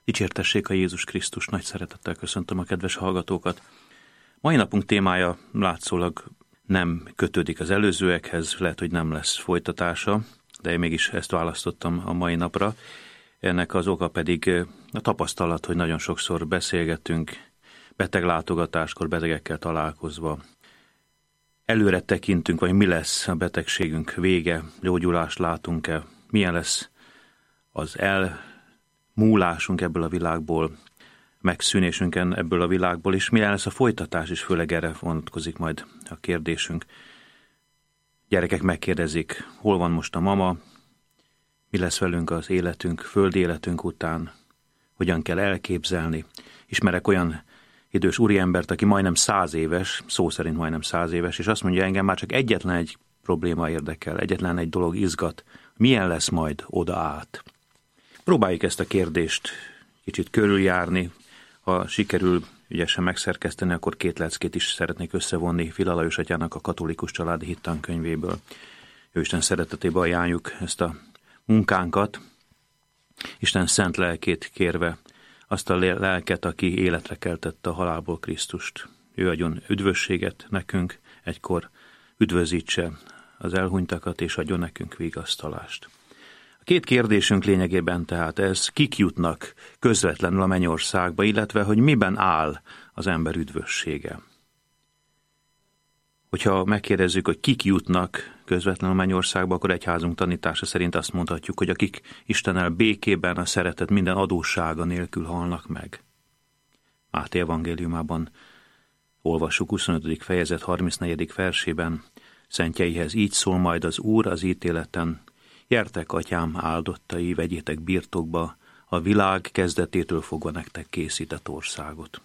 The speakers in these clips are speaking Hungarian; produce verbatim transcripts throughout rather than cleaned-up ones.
Dicsértessék a Jézus Krisztus, nagy szeretettel köszöntöm a kedves hallgatókat. Mai napunk témája látszólag nem kötődik az előzőekhez, lehet, hogy nem lesz folytatása, de én mégis ezt választottam a mai napra. Ennek az oka pedig a tapasztalat, hogy nagyon sokszor beszélgetünk beteglátogatáskor, betegekkel találkozva. Előre tekintünk, vagy mi lesz a betegségünk vége, gyógyulást látunk-e, milyen lesz az elmúlásunk ebből a világból, megszűnésünk ebből a világból, és milyen lesz a folytatás is, főleg erre vonatkozik majd a kérdésünk. Gyerekek megkérdezik, hol van most a mama, mi lesz velünk az életünk, földi életünk után, hogyan kell elképzelni. Ismerek olyan idős úriembert, aki majdnem száz éves, szó szerint majdnem száz éves, és azt mondja, engem már csak egyetlen egy probléma érdekel, egyetlen egy dolog izgat, milyen lesz majd oda át. Próbáljuk ezt a kérdést kicsit körüljárni, ha sikerül ügyesen megszerkeszteni, akkor két leckét is szeretnék összevonni Fila Lajos atyának a Katolikus Családi Hittankönyvéből. Ő Isten szeretetébe ajánljuk ezt a munkánkat, Isten szent lelkét kérve, azt a lelket, aki életre keltette a halálból Krisztust. Ő adjon üdvösséget nekünk, egykor üdvözítse az elhunytakat, és adjon nekünk vigasztalást. A két kérdésünk lényegében tehát ez, kik jutnak közvetlenül a mennyországba, illetve hogy miben áll az ember üdvössége. Hogyha megkérdezzük, hogy kik jutnak közvetlenül a mennyországba, akkor egyházunk tanítása szerint azt mondhatjuk, hogy akik Istennel békében, a szeretet minden adóssága nélkül halnak meg. Máté evangéliumában olvassuk huszonötödik fejezet harmincnegyedik versében, szentjeihez így szól majd az Úr az ítéleten, gyertek, atyám áldottai, vegyétek birtokba a világ kezdetétől fogva nektek készített országot.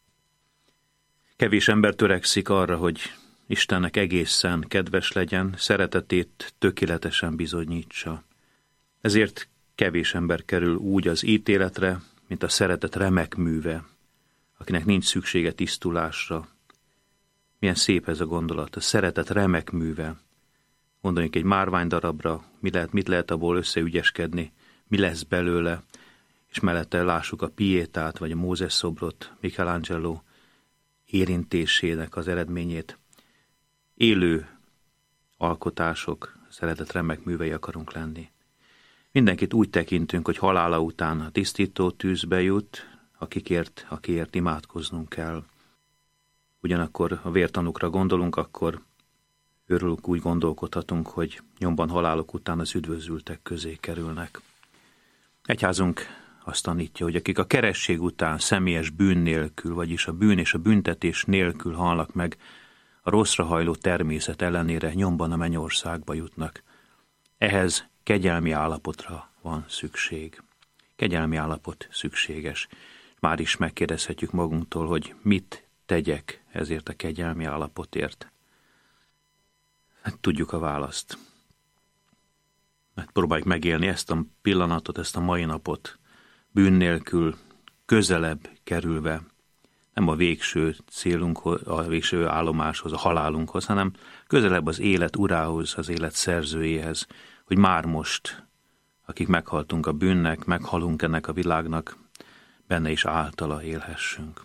Kevés ember törekszik arra, hogy Istennek egészen kedves legyen, szeretetét tökéletesen bizonyítsa. Ezért kevés ember kerül úgy az ítéletre, mint a szeretet remek műve, akinek nincs szüksége tisztulásra. Milyen szép ez a gondolat, a szeretet remek műve. Gondoljunk egy márványdarabra, mi lehet, mit lehet abból összeügyeskedni, mi lesz belőle, és mellette lássuk a Pietát, vagy a Mózes szobrot, Michelangelo érintésének az eredményét. Élő alkotások, szeretet remek művei akarunk lenni. Mindenkit úgy tekintünk, hogy halála után a tisztító tűzbe jut, akikért, akiért imádkoznunk kell. Ugyanakkor a vértanúkra gondolunk, akkor őrülünk úgy gondolkodhatunk, hogy nyomban halálok után az üdvözültek közé kerülnek. Egyházunk azt tanítja, hogy akik a keresség után személyes bűn nélkül, vagyis a bűn és a büntetés nélkül halnak meg, a rosszra hajló természet ellenére nyomban a mennyországba jutnak. Ehhez kegyelmi állapotra van szükség. Kegyelmi állapot szükséges. Már is megkérdezhetjük magunktól, hogy mit tegyek ezért a kegyelmi állapotért. Hát tudjuk a választ. Mert próbáljuk megélni ezt a pillanatot, ezt a mai napot, bűn nélkül, közelebb kerülve, nem a végső célunkhoz, a végső állomáshoz, a halálunkhoz, hanem közelebb az élet urához, az élet szerzőjéhez, hogy már most, akik meghaltunk a bűnnek, meghalunk ennek a világnak, benne is általa élhessünk.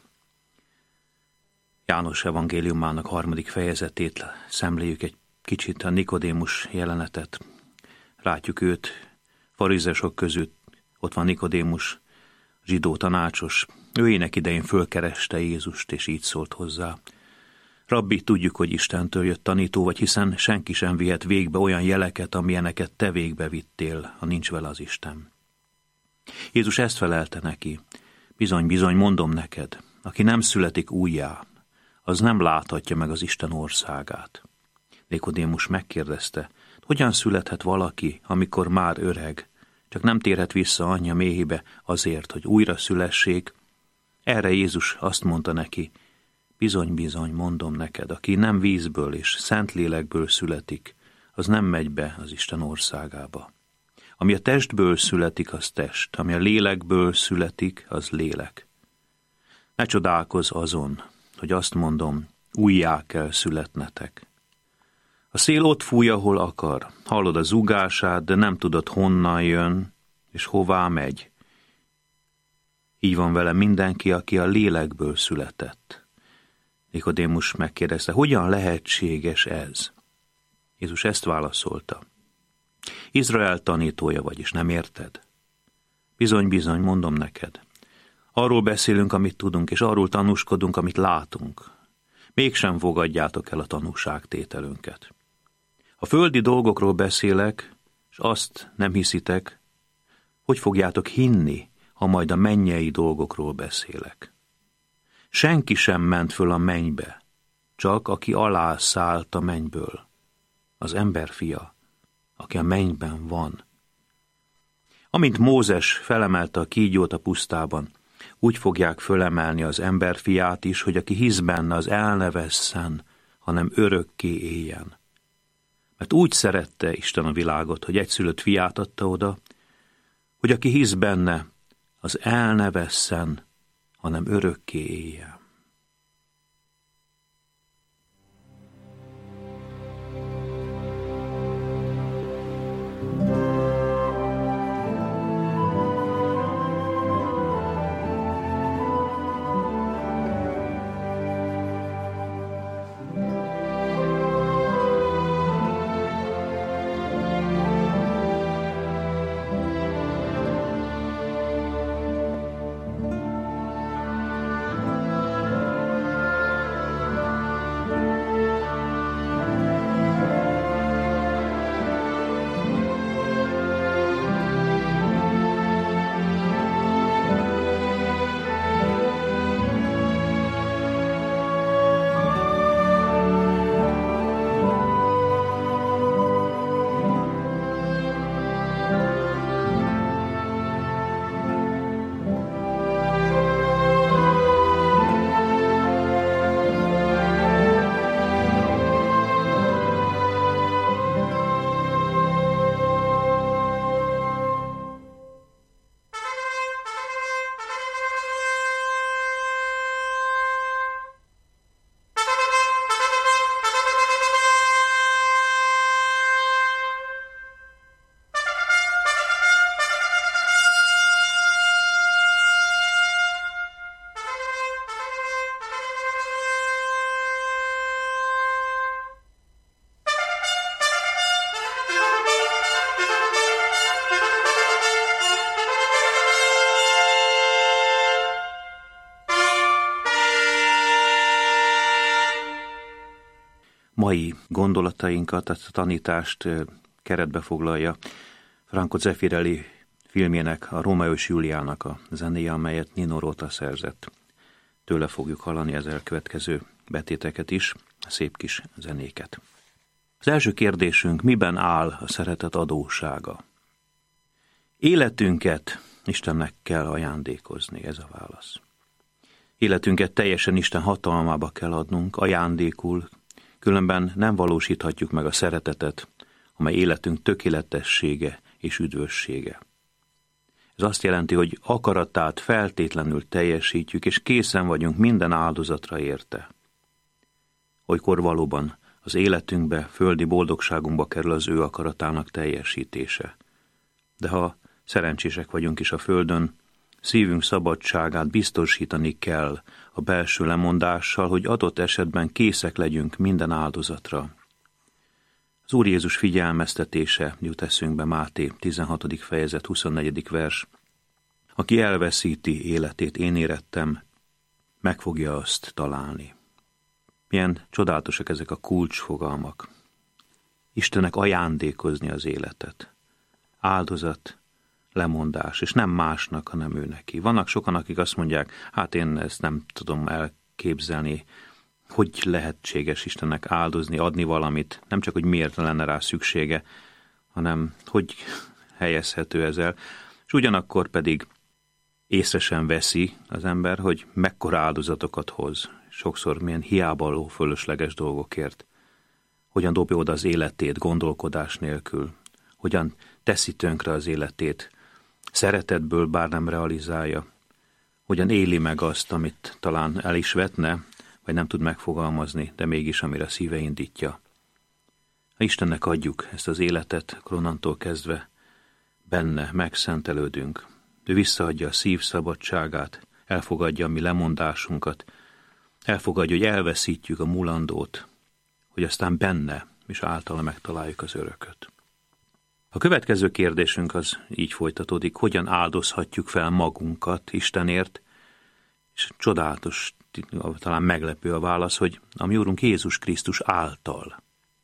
János evangéliumának harmadik fejezetét szemléljük egy kicsit, a Nikodémus jelenetet. Látjuk őt, farizeusok között, ott van Nikodémus, zsidó tanácsos. Ő ének idején fölkereste Jézust, és így szólt hozzá. Rabbi, tudjuk, hogy Istentől jött tanító vagy, hiszen senki sem vihet végbe olyan jeleket, amilyeneket te végbe vittél, ha nincs vele az Isten. Jézus ezt felelte neki. Bizony, bizony, mondom neked, aki nem születik újjá, az nem láthatja meg az Isten országát. Nikodémus megkérdezte, hogyan születhet valaki, amikor már öreg, csak nem térhet vissza anyja méhébe azért, hogy újra szülessék? Erre Jézus azt mondta neki, bizony, bizony, mondom neked, aki nem vízből és Szentlélekből születik, az nem megy be az Isten országába. Ami a testből születik, az test, ami a lélekből születik, az lélek. Ne csodálkozz azon, hogy azt mondom, újjá kell születnetek. A szél ott fúj, ahol akar. Hallod a zúgását, de nem tudod, honnan jön, és hová megy. Így van vele mindenki, aki a lélekből született. Nikodémus megkérdezte, hogyan lehetséges ez? Jézus ezt válaszolta. Izrael tanítója vagy, és nem érted? Bizony, bizony, mondom neked. Arról beszélünk, amit tudunk, és arról tanúskodunk, amit látunk. Mégsem fogadjátok el a tanúságtételünket. A földi dolgokról beszélek, és azt nem hiszitek, hogy fogjátok hinni, ha majd a mennyei dolgokról beszélek. Senki sem ment föl a mennybe, csak aki alá szállt a mennyből, az emberfia, aki a mennyben van. Amint Mózes felemelte a kígyót a pusztában, úgy fogják fölemelni az emberfiát is, hogy aki hisz benne, az el ne vesszen, hanem örökké éljen. Mert úgy szerette Isten a világot, hogy egyszülött fiát adta oda, hogy aki hisz benne, az el ne vesszen, hanem örökké éljen. Mai gondolatainkat, a tanítást keretbe foglalja Franco Zeffirelli filmjének, a Rómeó és Júliának a zenéje, amelyet Nino Rota szerzett. Tőle fogjuk hallani az elkövetkező betéteket is, szép kis zenéket. Az első kérdésünk, miben áll a szeretet adóssága? Életünket Istennek kell ajándékozni, ez a válasz. Életünket teljesen Isten hatalmába kell adnunk, ajándékul, különben nem valósíthatjuk meg a szeretetet, amely életünk tökéletessége és üdvössége. Ez azt jelenti, hogy akaratát feltétlenül teljesítjük, és készen vagyunk minden áldozatra érte. Olykor valóban az életünkbe, földi boldogságunkba kerül az ő akaratának teljesítése. De ha szerencsések vagyunk is a földön, szívünk szabadságát biztosítani kell a belső lemondással, hogy adott esetben készek legyünk minden áldozatra. Az Úr Jézus figyelmeztetése jut eszünkbe, Máté tizenhatodik fejezet huszonnegyedik vers. Aki elveszíti életét, én érettem, meg fogja azt találni. Milyen csodálatosak ezek a kulcsfogalmak. Istennek ajándékozni az életet. Áldozat, lemondás, és nem másnak, hanem ő neki. Vannak sokan, akik azt mondják, hát én ezt nem tudom elképzelni, hogy lehetséges Istennek áldozni, adni valamit, nem csak, hogy miért lenne rá szüksége, hanem hogy helyezhető ezzel, és ugyanakkor pedig észre sem veszi az ember, hogy mekkora áldozatokat hoz, sokszor milyen hiábaló fölösleges dolgokért, hogyan dobja oda az életét gondolkodás nélkül, hogyan teszi tönkre az életét, szeretetből bár nem realizálja, hogyan éli meg azt, amit talán el is vetne, vagy nem tud megfogalmazni, de mégis amire szíve indítja. Ha Istennek adjuk ezt az életet, akkor onnantól kezdve benne megszentelődünk, Ő visszaadja a szív szabadságát, elfogadja a mi lemondásunkat, elfogadja, hogy elveszítjük a mulandót, hogy aztán benne és általa megtaláljuk az örököt. A következő kérdésünk az így folytatódik, hogyan áldozhatjuk fel magunkat Istenért, és csodálatos, talán meglepő a válasz, hogy a mi Úrunk Jézus Krisztus által.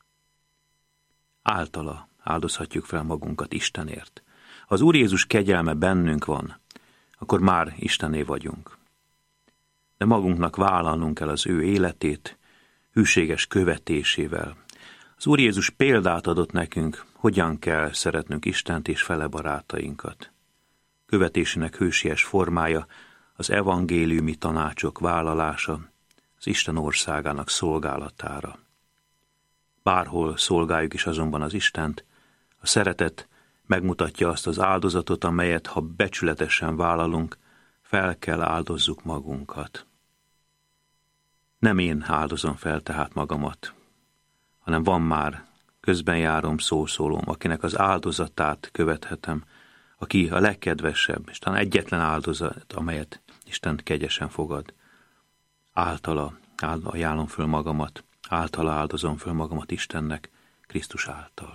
Általa áldozhatjuk fel magunkat Istenért. Ha az Úr Jézus kegyelme bennünk van, akkor már Istené vagyunk. De magunknak vállalnunk kell az ő életét, hűséges követésével. Az Úr Jézus példát adott nekünk, hogyan kell szeretnünk Istent és fele barátainkat. Követésének hősies formája az evangéliumi tanácsok vállalása, az Isten országának szolgálatára. Bárhol szolgáljuk is azonban az Istent, a szeretet megmutatja azt az áldozatot, amelyet, ha becsületesen vállalunk, fel kell áldozzuk magunkat. Nem én áldozom fel tehát magamat, hanem van már közben járom szószólóm, akinek az áldozatát követhetem, aki a legkedvesebb, és talán egyetlen áldozat, amelyet Isten kegyesen fogad. Általa ajánlom föl magamat, általa áldozom föl magamat Istennek, Krisztus által.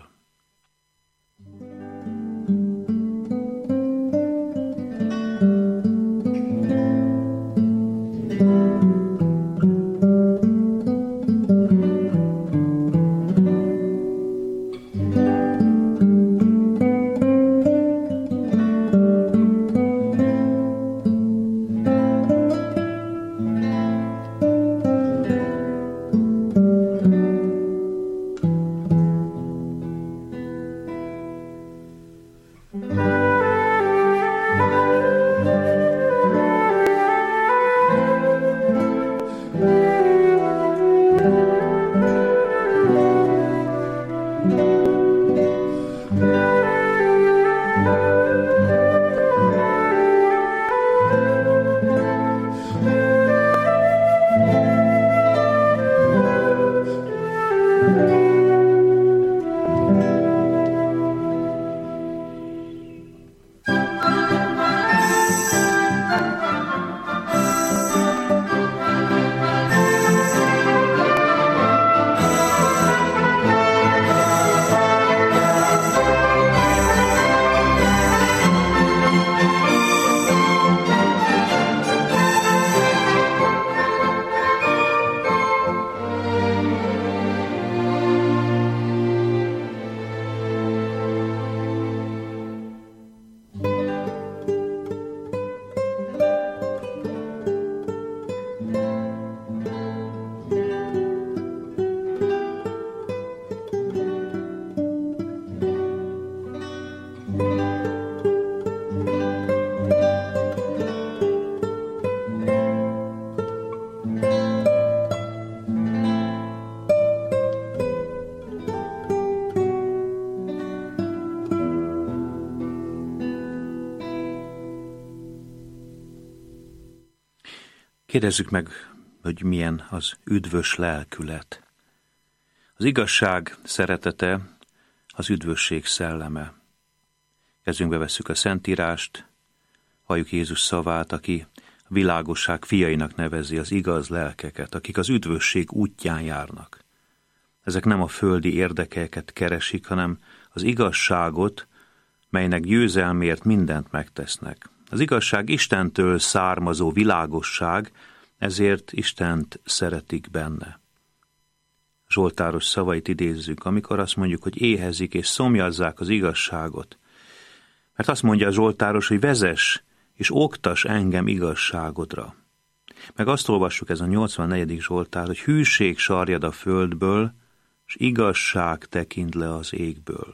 Kérdezzük meg, hogy milyen az üdvös lelkület. Az igazság szeretete az üdvösség szelleme. Kezünkbe vesszük a Szentírást, halljuk Jézus szavát, aki a világosság fiainak nevezi az igaz lelkeket, akik az üdvösség útján járnak. Ezek nem a földi érdekeket keresik, hanem az igazságot, melynek győzelmért mindent megtesznek. Az igazság Istentől származó világosság, ezért Istent szeretik benne. Zsoltáros szavait idézzük, amikor azt mondjuk, hogy éhezik és szomjazzák az igazságot. Mert azt mondja a Zsoltáros, hogy vezess és oktass engem igazságodra. Meg azt olvassuk ez a nyolcvannegyedik Zsoltár, hogy hűség sarjad a földből, és igazság tekint le az égből.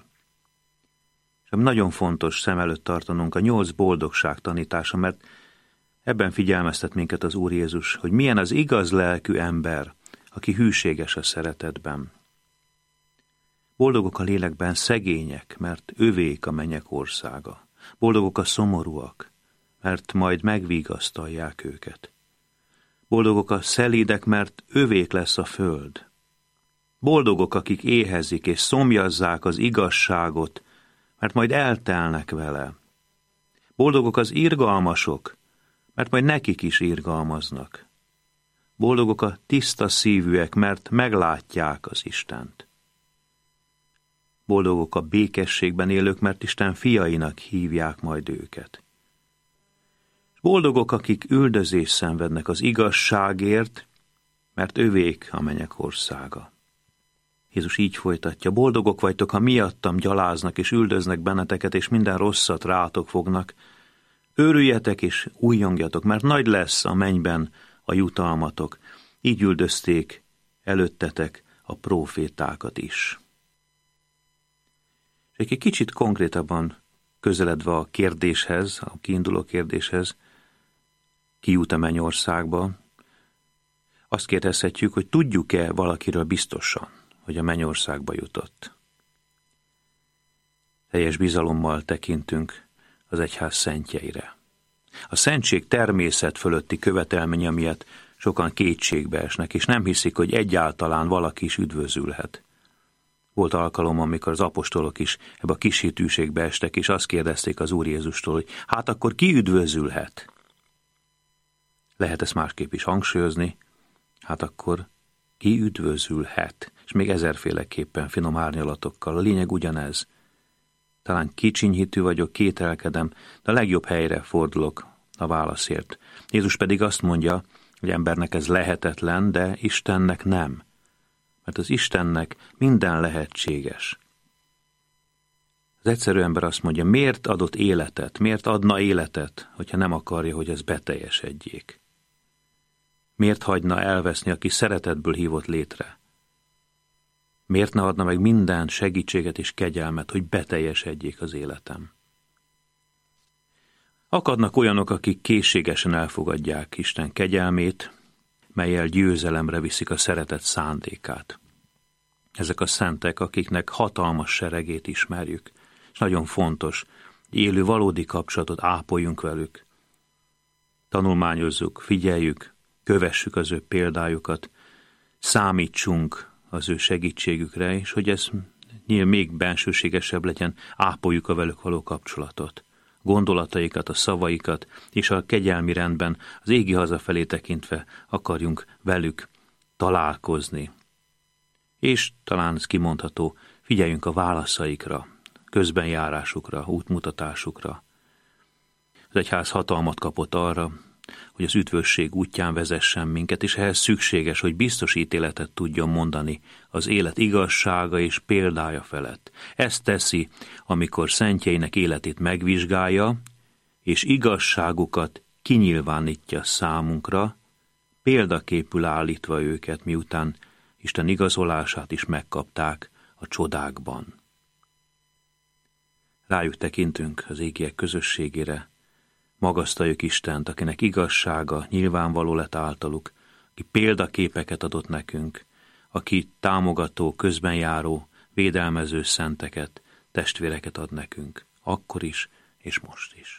És nagyon fontos szem előtt tartanunk a nyolc boldogság tanítása, mert ebben figyelmeztet minket az Úr Jézus, hogy milyen az igaz lelkű ember, aki hűséges a szeretetben. Boldogok a lélekben szegények, mert övék a mennyek országa. Boldogok a szomorúak, mert majd megvigasztalják őket. Boldogok a szelídek, mert övék lesz a föld. Boldogok, akik éhezik és szomjazzák az igazságot, mert majd eltelnek vele. Boldogok az irgalmasok, mert majd nekik is irgalmaznak. Boldogok a tiszta szívűek, mert meglátják az Istent. Boldogok a békességben élők, mert Isten fiainak hívják majd őket. Boldogok, akik üldözést szenvednek az igazságért, mert övék a mennyek országa. Jézus így folytatja, boldogok vagytok, ha miattam gyaláznak és üldöznek benneteket, és minden rosszat rátok fognak. Örüljetek és újjongjatok, mert nagy lesz a mennyben a jutalmatok. Így üldözték előttetek a prófétákat is. És egy kicsit konkrétabban közeledve a kérdéshez, a kiinduló kérdéshez, ki jut a mennyországba, azt kérdezhetjük, hogy tudjuk-e valakiről biztosan, hogy a mennyországba jutott. Teljes bizalommal tekintünk az egyház szentjeire. A szentség természet fölötti követelménye miatt sokan kétségbe esnek, és nem hiszik, hogy egyáltalán valaki is üdvözülhet. Volt alkalom, amikor az apostolok is ebbe a kis hitűségbe estek, és azt kérdezték az Úr Jézustól, hogy hát akkor ki üdvözülhet? Lehet ezt másképp is hangsúlyozni, hát akkor ki üdvözülhet? És még ezerféleképpen finom árnyalatokkal. A lényeg ugyanez. Talán kicsinyhitű vagyok, kételkedem, de a legjobb helyre fordulok a válaszért. Jézus pedig azt mondja, hogy embernek ez lehetetlen, de Istennek nem. Mert az Istennek minden lehetséges. Az egyszerű ember azt mondja, miért adott életet, miért adna életet, hogyha nem akarja, hogy ez beteljesedjék? Miért hagyna elveszni, aki szeretetből hívott létre? Miért ne adna meg minden segítséget és kegyelmet, hogy beteljesedjék az életem? Akadnak olyanok, akik készségesen elfogadják Isten kegyelmét, mellyel győzelemre viszik a szeretet szándékát. Ezek a szentek, akiknek hatalmas seregét ismerjük, és nagyon fontos, hogy élő valódi kapcsolatot ápoljunk velük. Tanulmányozzuk, figyeljük, kövessük az ő példájukat, számítsunk az ő segítségükre, és hogy ez még bensőségesebb legyen, ápoljuk a velük való kapcsolatot. Gondolataikat, a szavaikat, és a kegyelmi rendben az égi hazafelé tekintve akarjunk velük találkozni. És talán ez kimondható, figyeljünk a válaszaikra, közbenjárásukra, útmutatásukra. Az egyház hatalmat kapott arra, hogy az üdvösség útján vezessen minket, és ehhez szükséges, hogy biztos ítéletet tudjon mondani az élet igazsága és példája felett. Ezt teszi, amikor szentjeinek életét megvizsgálja, és igazságukat kinyilvánítja számunkra, példaképül állítva őket, miután Isten igazolását is megkapták a csodákban. Rájuk tekintünk az égiek közösségére, magasztaljuk Istent, akinek igazsága nyilvánvaló lett általuk, aki példaképeket adott nekünk, aki támogató, közbenjáró, védelmező szenteket, testvéreket ad nekünk, akkor is és most is.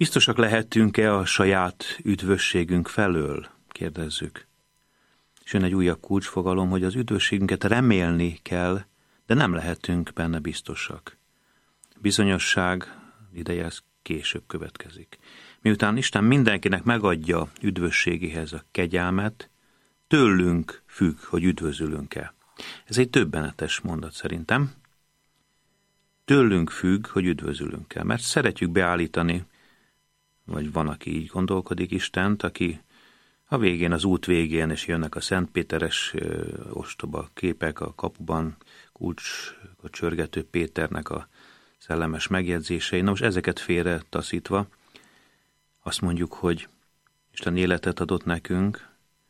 Biztosak lehetünk-e a saját üdvösségünk felől? Kérdezzük. És jön egy újabb kulcsfogalom, hogy az üdvösségünket remélni kell, de nem lehetünk benne biztosak. Bizonyosság ideje ez később következik. Miután Isten mindenkinek megadja üdvösségéhez a kegyelmet, tőlünk függ, hogy üdvözülünk-e. Ez egy döbbenetes mondat szerintem. Tőlünk függ, hogy üdvözülünk-e, mert szeretjük beállítani, vagy van, aki így gondolkodik Istent, aki a végén, az út végén, és jönnek a Szentpéteres ö, ostoba képek a kapuban, kulcs, a csörgető Péternek a szellemes megjegyzései. Na most ezeket félre taszítva, azt mondjuk, hogy Isten életet adott nekünk,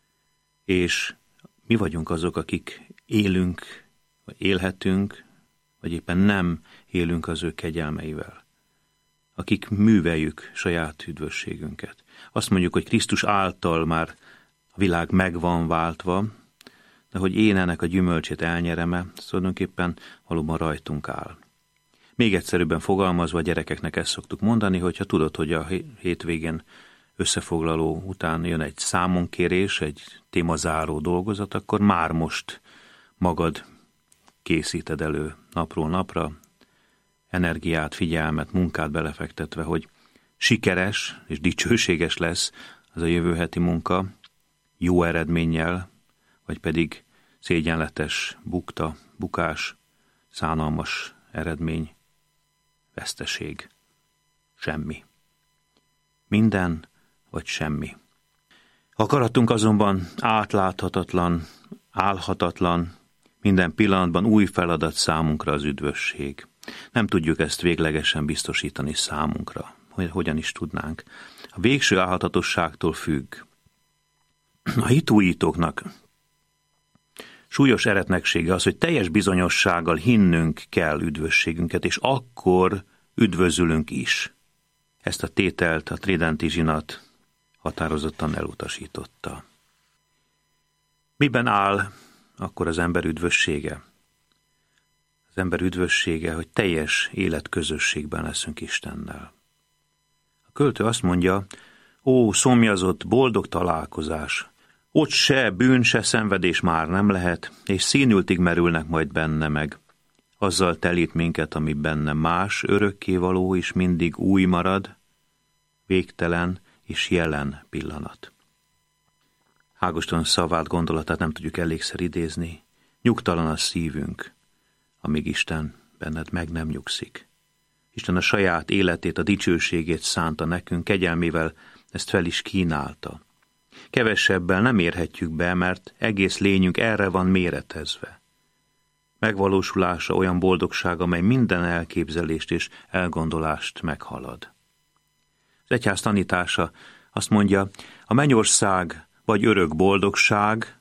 és mi vagyunk azok, akik élünk, vagy élhetünk, vagy éppen nem élünk az ő kegyelmeivel. Akik műveljük saját üdvösségünket. Azt mondjuk, hogy Krisztus által már a világ meg van váltva, de hogy én ennek a gyümölcsét elnyerem-e, tulajdonképpen valóban rajtunk áll. Még egyszerűbben fogalmazva a gyerekeknek ezt szoktuk mondani, hogyha tudod, hogy a hétvégén összefoglaló után jön egy számonkérés, egy témazáró dolgozat, akkor már most magad készíted elő napról napra, energiát, figyelmet, munkát belefektetve, hogy sikeres és dicsőséges lesz az a jövő heti munka, jó eredménnyel, vagy pedig szégyenletes bukta, bukás, szánalmas eredmény, veszteség, semmi. Minden vagy semmi. Akaratunk azonban átláthatatlan, álhatatlan, minden pillanatban új feladat számunkra az üdvösség. Nem tudjuk ezt véglegesen biztosítani számunkra. Hogyan is tudnánk? A végső álhatatosságtól függ. A hitújítóknak súlyos eretneksége az, hogy teljes bizonyossággal hinnünk kell üdvösségünket, és akkor üdvözülünk is. Ezt a tételt a tridenti zsinat határozottan elutasította. Miben áll akkor az ember üdvössége? Az ember üdvössége, hogy teljes életközösségben leszünk Istennel. A költő azt mondja, ó, szomjazott, boldog találkozás, ott se bűn, se szenvedés már nem lehet, és színültig merülnek majd benne meg. Azzal telít minket, ami benne más, örökkévaló és mindig új marad, végtelen és jelen pillanat. Ágoston szavát, gondolatát nem tudjuk elégszer idézni. Nyugtalan a szívünk, amíg Isten benned meg nem nyugszik. Isten a saját életét, a dicsőségét szánta nekünk, kegyelmével ezt fel is kínálta. Kevesebbel nem érhetjük be, mert egész lényünk erre van méretezve. Megvalósulása olyan boldogság, amely minden elképzelést és elgondolást meghalad. Az egyház tanítása azt mondja, a mennyország vagy örök boldogság,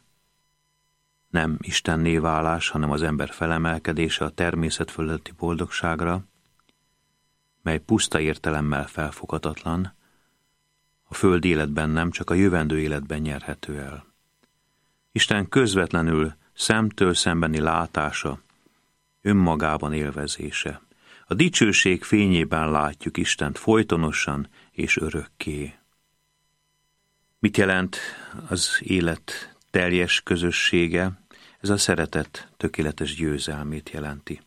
nem Istenné válás, hanem az ember felemelkedése a természet fölötti boldogságra, mely puszta értelemmel felfoghatatlan, a földi életben nem, csak a jövendő életben nyerhető el. Isten közvetlenül szemtől szembeni látása, önmagában élvezése. A dicsőség fényében látjuk Istent folytonosan és örökké. Mit jelent az élet teljes közössége? Ez a szeretet tökéletes győzelmét jelenti.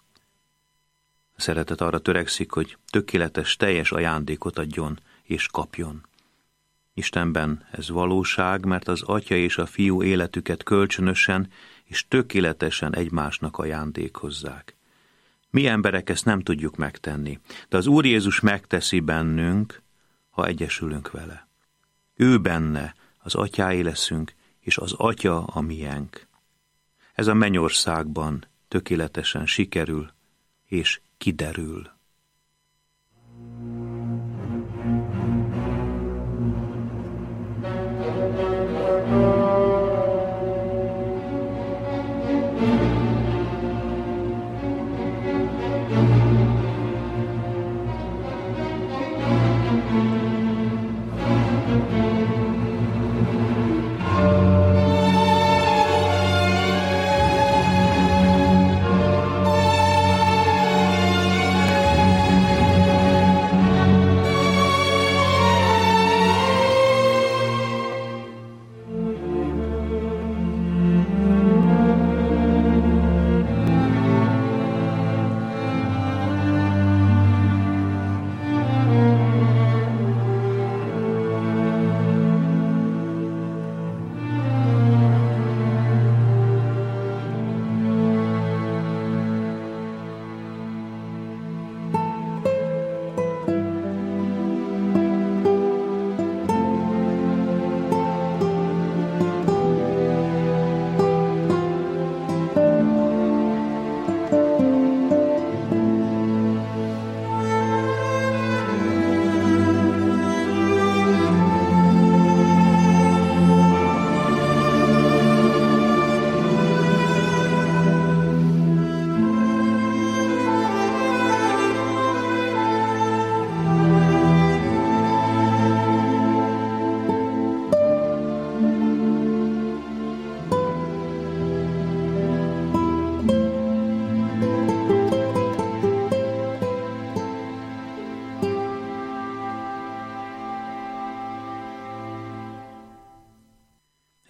A szeretet arra törekszik, hogy tökéletes, teljes ajándékot adjon és kapjon. Istenben ez valóság, mert az Atya és a Fiú életüket kölcsönösen és tökéletesen egymásnak ajándékozzák. Mi emberek ezt nem tudjuk megtenni, de az Úr Jézus megteszi bennünk, ha egyesülünk vele. Ő benne az Atyáé leszünk, és az Atya a miénk. Ez a mennyországban tökéletesen sikerül és kiderül.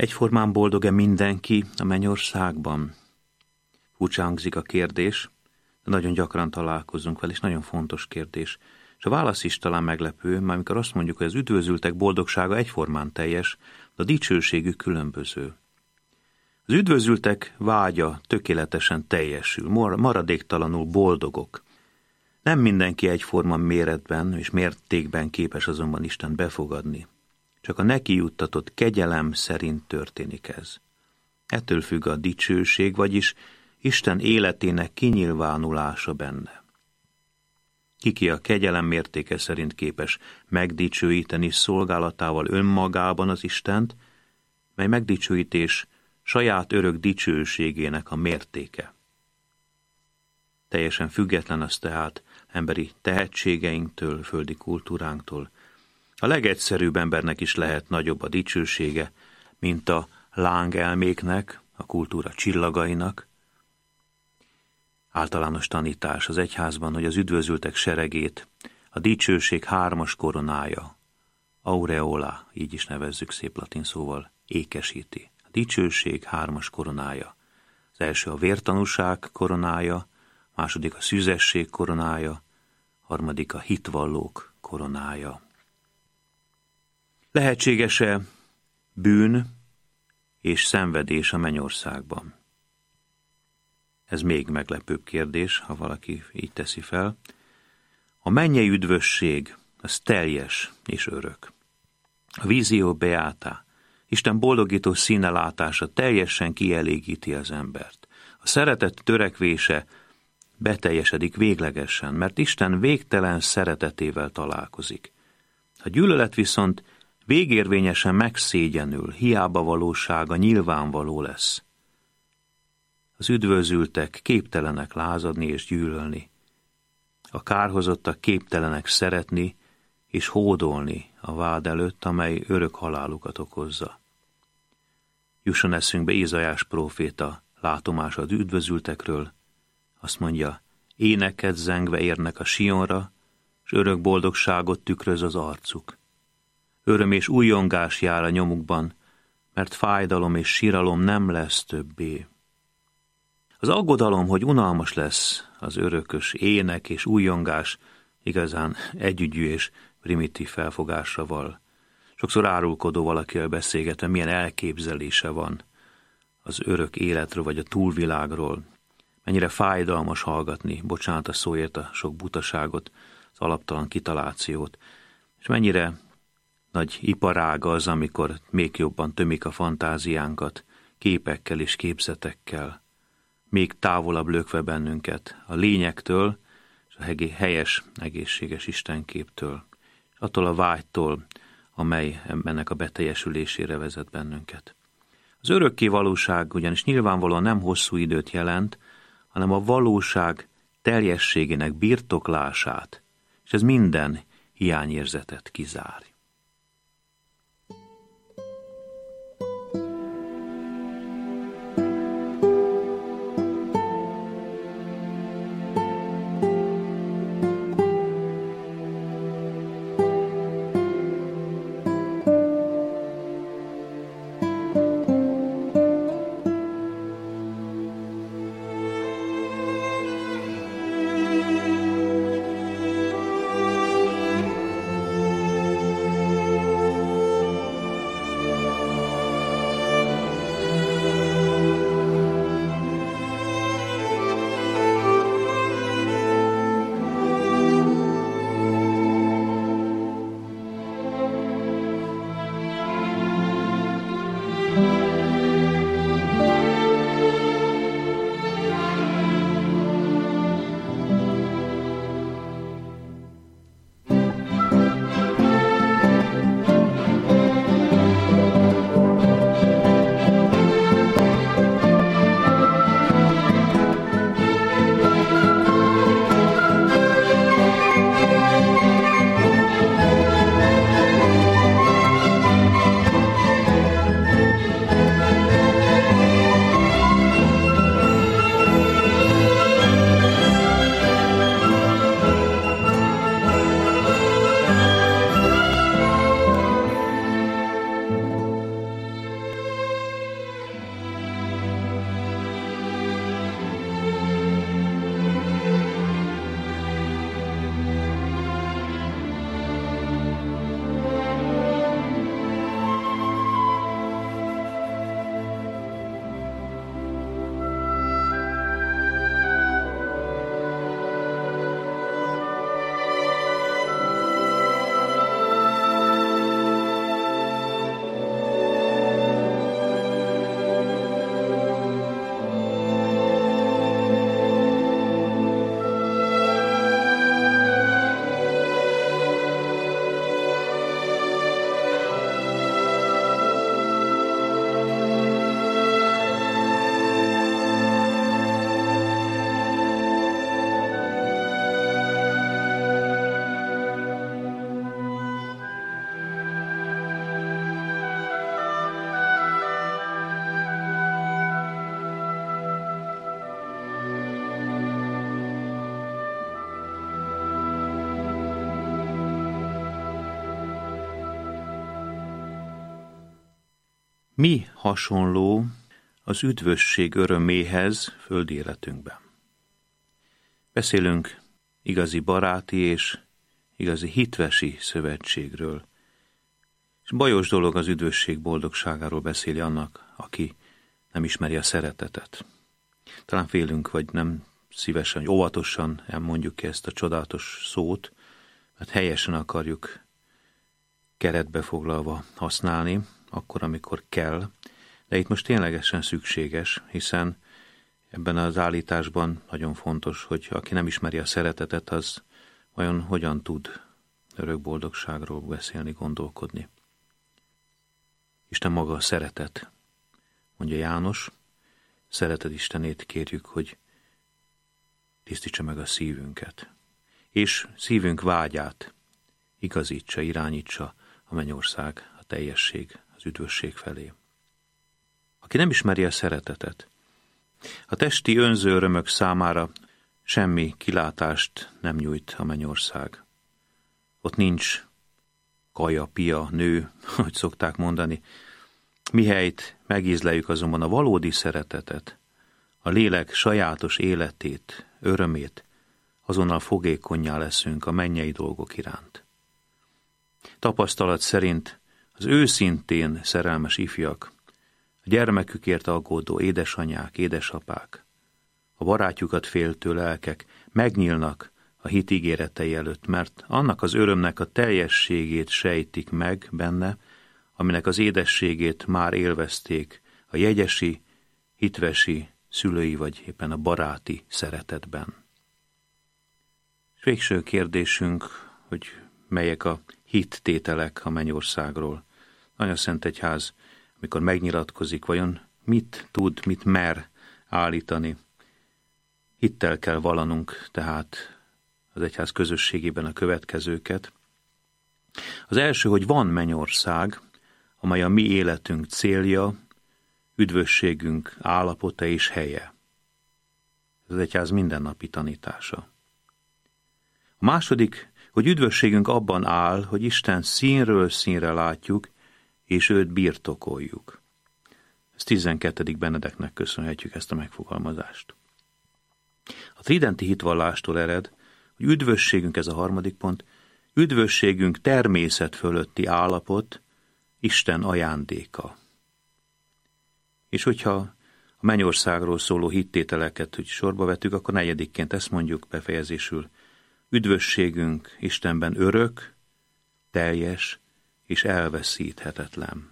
Egyformán boldog-e mindenki a mennyországban? Furcsa hangzik a kérdés, de nagyon gyakran találkozunk vele, és nagyon fontos kérdés. És a válasz is talán meglepő, mert amikor azt mondjuk, hogy az üdvözültek boldogsága egyformán teljes, de a dicsőségük különböző. Az üdvözültek vágya tökéletesen teljesül, maradéktalanul boldogok. Nem mindenki egyforma méretben és mértékben képes azonban Isten befogadni. Csak a neki juttatott kegyelem szerint történik ez. Ettől függ a dicsőség, vagyis Isten életének kinyilvánulása benne. Kiki a kegyelem mértéke szerint képes megdicsőíteni szolgálatával önmagában az Istent, mely megdicsőítés saját örök dicsőségének a mértéke. Teljesen független az tehát emberi tehetségeinktől, földi kultúránktól. A legegyszerűbb embernek is lehet nagyobb a dicsősége, mint a lángelméknek, a kultúra csillagainak. Általános tanítás az egyházban, hogy az üdvözültek seregét a dicsőség hármas koronája, aureola, így is nevezzük szép latin szóval, ékesíti. A dicsőség hármas koronája. Az első a vértanúság koronája, második a szüzesség koronája, harmadik a hitvallók koronája. Lehetséges-e bűn és szenvedés a mennyországban? Ez még meglepőbb kérdés, ha valaki így teszi fel. A mennyei üdvösség, az teljes és örök. A vízió beáta, Isten boldogító színe látása teljesen kielégíti az embert. A szeretet törekvése beteljesedik véglegesen, mert Isten végtelen szeretetével találkozik. A gyűlölet viszont végérvényesen megszégyenül, hiába valósága nyilvánvaló lesz. Az üdvözültek képtelenek lázadni és gyűlölni. A kárhozottak képtelenek szeretni és hódolni a vád előtt, amely örök halálukat okozza. Jusson eszünkbe Ézaiás próféta látomása az üdvözültekről. Azt mondja, éneket zengve érnek a Sionra, és örök boldogságot tükröz az arcuk. Öröm és újongás jár a nyomukban, mert fájdalom és síralom nem lesz többé. Az aggodalom, hogy unalmas lesz az örökös ének és újongás, igazán együgyű és primitív felfogásra val. Sokszor árulkodó valakivel beszélgetve, milyen elképzelése van az örök életről vagy a túlvilágról. Mennyire fájdalmas hallgatni, bocsánat a szóért, a sok butaságot, az alaptalan kitalációt, és mennyire nagy iparág az, amikor még jobban tömik a fantáziánkat, képekkel és képzetekkel, még távolabb lökve bennünket a lényektől, és a helyes, egészséges istenképtől, és attól a vágytól, amely ennek a beteljesülésére vezet bennünket. Az örökké valóság ugyanis nyilvánvalóan nem hosszú időt jelent, hanem a valóság teljességének birtoklását, és ez minden hiányérzetet kizár. Mi hasonló az üdvösség öröméhez földi életünkben? Beszélünk igazi baráti és igazi hitvesi szövetségről. És bajos dolog az üdvösség boldogságáról beszélni annak, aki nem ismeri a szeretetet. Talán félünk, vagy nem szívesen, vagy óvatosan elmondjuk ki ezt a csodálatos szót, mert helyesen akarjuk keretbe foglalva használni, akkor, amikor kell, de itt most ténylegesen szükséges, hiszen ebben az állításban nagyon fontos, hogy aki nem ismeri a szeretetet, az vajon hogyan tud örök boldogságról beszélni, gondolkodni. Isten maga a szeretet, mondja János, szeretet Istenét kérjük, hogy tisztítsa meg a szívünket, és szívünk vágyát igazítsa, irányítsa a mennyország, a teljesség, az üdvösség felé. Aki nem ismeri a szeretetet, a testi önző örömök számára semmi kilátást nem nyújt a mennyország. Ott nincs kaja, pia, nő, ahogy szokták mondani. Mihelyt megízleljük azonban a valódi szeretetet, a lélek sajátos életét, örömét, azonnal fogékonnyá leszünk a mennyei dolgok iránt. Tapasztalat szerint az őszintén szerelmes ifjak, a gyermekükért aggódó édesanyák, édesapák, a barátjukat féltő lelkek megnyílnak a hit ígéretei előtt, mert annak az örömnek a teljességét sejtik meg benne, aminek az édességét már élvezték a jegyesi, hitvesi, szülői vagy éppen a baráti szeretetben. És végső kérdésünk, hogy melyek a hittételek a mennyországról. Nagyon Szent Egyház, amikor megnyilatkozik, vajon mit tud, mit mer állítani. Hittel kell vallanunk tehát az egyház közösségében a következőket. Az első, hogy van mennyország, amely a mi életünk célja, üdvösségünk állapota és helye. Ez az egyház mindennapi tanítása. A második, hogy üdvösségünk abban áll, hogy Isten színről színre látjuk, és őt birtokoljuk. Ezt tizenkettedik Benedeknek köszönhetjük ezt a megfogalmazást. A tridenti hitvallástól ered, hogy üdvösségünk, ez a harmadik pont, üdvösségünk természet fölötti állapot, Isten ajándéka. És hogyha a mennyországról szóló hittételeket hogy sorba vettük, akkor negyedikként ezt mondjuk befejezésül. Üdvösségünk Istenben örök, teljes és elveszíthetetlen.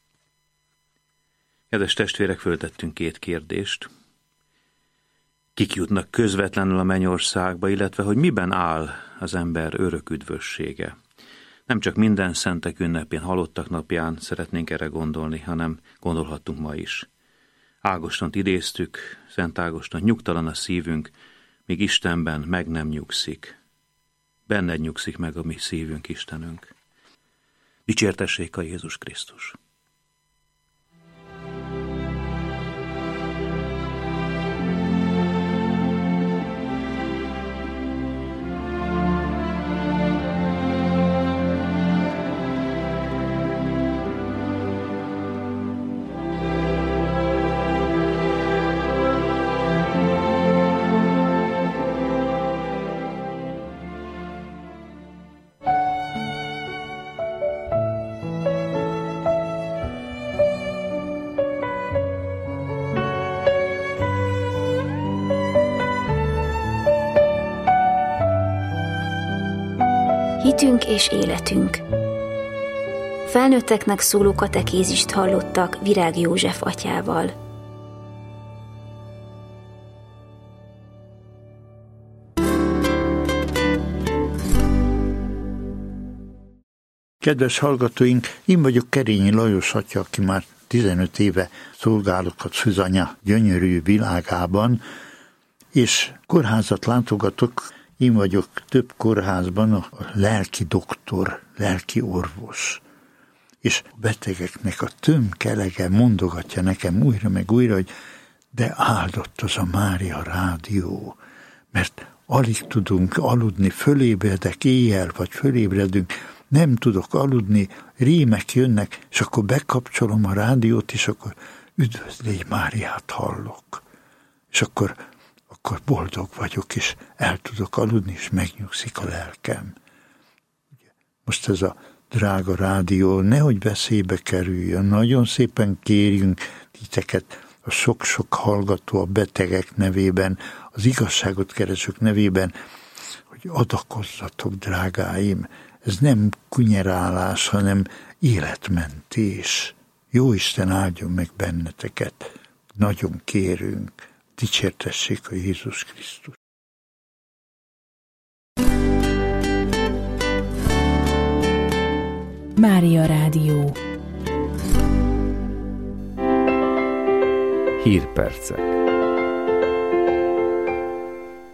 Kedves testvérek, föltettünk két kérdést. Kik jutnak közvetlenül a mennyországba, illetve hogy miben áll az ember örök üdvössége. Nem csak minden szentek ünnepén, halottak napján szeretnénk erre gondolni, hanem gondolhattunk ma is. Ágostont idéztük, Szent Ágoston, nyugtalan a szívünk, míg Istenben meg nem nyugszik. Benned nyugszik meg a mi szívünk, Istenünk. Dicsértessék a Jézus Krisztus! Hitünk és életünk. Felnőtteknek szóló katekézist hallottak Virág József atyával. Kedves hallgatóink, én vagyok Kerényi Lajos atya, aki már tizenöt éve szolgálok a Szűzanya gyönyörű világában, és kórházat látogatok. Én vagyok több kórházban a lelki doktor, lelki orvos. És a betegeknek a tömkelege mondogatja nekem újra meg újra, hogy de áldott az a Mária rádió, mert alig tudunk aludni, fölébredek éjjel, vagy fölébredünk, nem tudok aludni, rémek jönnek, és akkor bekapcsolom a rádiót, és akkor üdvözlégy Máriát hallok. És akkor, akkor boldog vagyok, és el tudok aludni, és megnyugszik a lelkem. Most ez a drága rádió, nehogy veszélybe kerüljön. Nagyon szépen kérjünk titeket, a sok-sok hallgató a betegek nevében, az igazságot keresők nevében, hogy adakozzatok, drágáim. Ez nem kunyerálás, hanem életmentés. Jóisten áldjon meg benneteket. Nagyon kérünk, dicsértessék a Jézus Krisztus. Mária Rádió. Hírpercek.